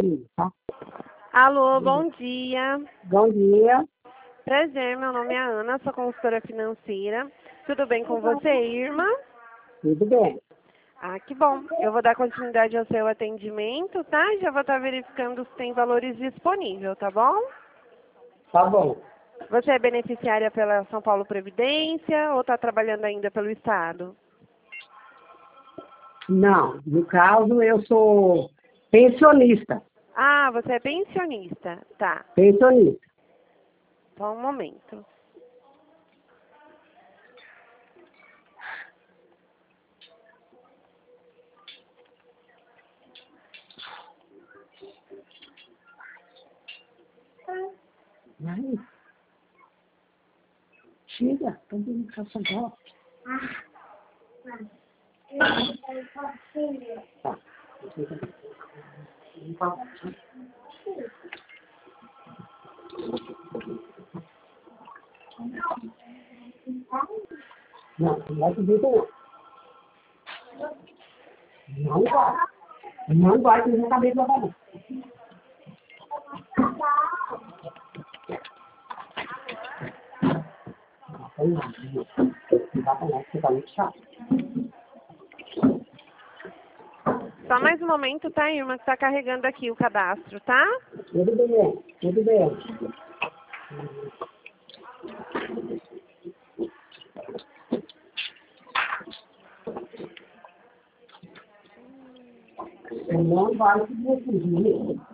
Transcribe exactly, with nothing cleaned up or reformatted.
comigo, tá? Alô, bom dia. Bom dia. Prazer, meu nome é Ana, sou consultora financeira. Tudo bem com você, Irma? Tudo bem. Ah, que bom. Eu vou dar continuidade ao seu atendimento, tá? Já vou estar verificando se tem valores disponíveis, tá bom? Tá bom. Você é beneficiária pela São Paulo Previdência ou está trabalhando ainda pelo Estado? Não, no caso eu sou pensionista. Ah, você é pensionista. Tá. Pensionista. Só um momento. Vai. Chega, tô dentro de São Paulo. Tá. Não, não vai subir não. Não vai. Não vai subir na cabeça da bagunça. Não vai pra lá, você tá muito chato. Só mais um momento, tá, Irma, que está carregando aqui o cadastro, tá? Tudo bem, tudo bem. Não vai subir.